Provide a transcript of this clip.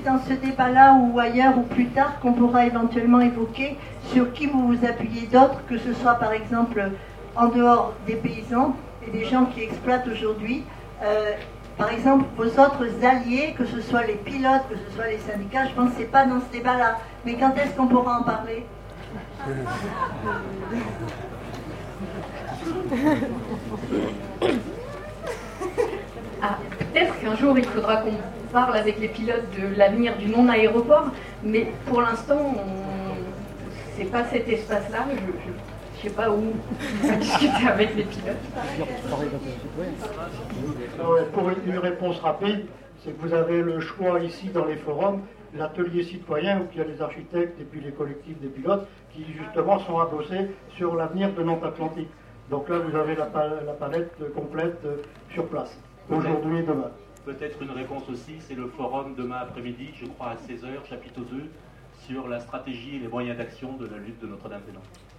dans ce débat-là ou ailleurs ou plus tard qu'on pourra éventuellement évoquer sur qui vous vous appuyez d'autres, que ce soit par exemple en dehors des paysans et des gens qui exploitent aujourd'hui. Par exemple, vos autres alliés, que ce soit les pilotes, que ce soit les syndicats, je pense que ce n'est pas dans ce débat-là. Mais quand est-ce qu'on pourra en parler? Ah, peut-être qu'un jour il faudra qu'on parle avec les pilotes de l'avenir du non-aéroport, mais pour l'instant, c'est pas cet espace-là. Je sais pas où on va discuter avec les pilotes. Pour une réponse rapide, c'est que vous avez le choix ici dans les forums, l'atelier citoyen, où il y a les architectes et puis les collectifs des pilotes qui justement sont à bosser sur l'avenir de Nantes Atlantique. Donc là, vous avez la palette complète sur place, aujourd'hui et demain. Peut-être une réponse aussi, c'est le forum demain après-midi, je crois à 16h, chapitre 2, sur la stratégie et les moyens d'action de la lutte de Notre-Dame-des-Landes.